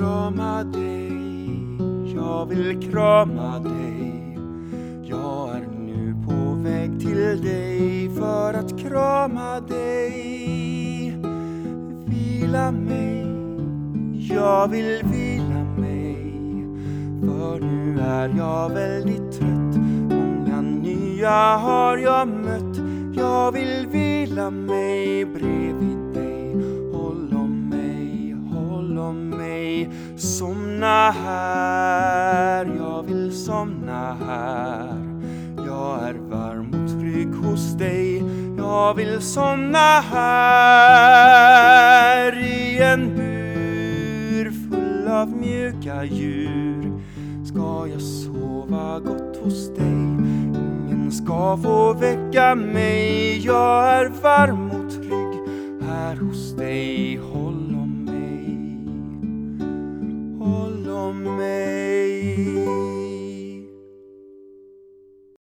krama dig, jag vill krama dig. Jag är nu på väg till dig för att krama dig. Vila mig, jag vill vila mig. För nu är jag väldigt trött, många nya har jag mött. Jag vill vila mig bredvid dig. Håll om mig, somna här. Jag vill somna här. Jag är varm och trygg hos dig. Jag vill somna här i en bur full av mjuka djur. Ska jag sova gott hos dig? Ingen ska få väcka mig. Jag är varm och trygg här hos dig.